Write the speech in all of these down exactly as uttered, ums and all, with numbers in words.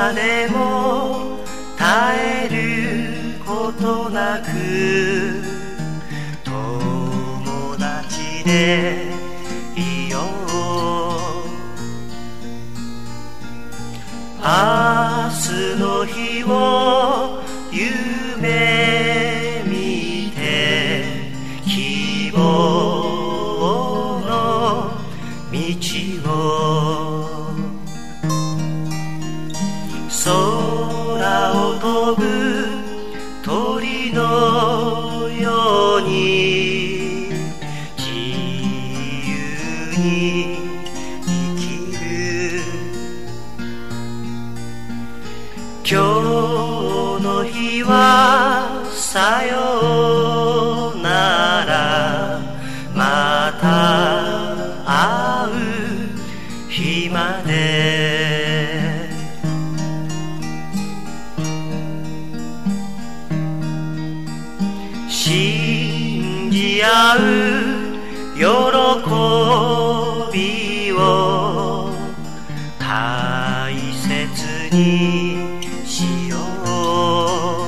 までも絶えることなく友達でいよう。明日の日を夢見て希望の道を空を飛ぶ鳥のように自由に生きる。今日の日はさようなら、また会う日まで。信じ合う喜びを大切にしよう。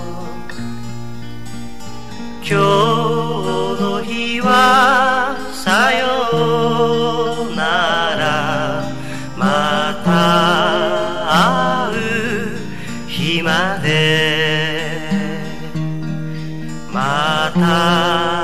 今日の日はさようなら、また会う日まで。また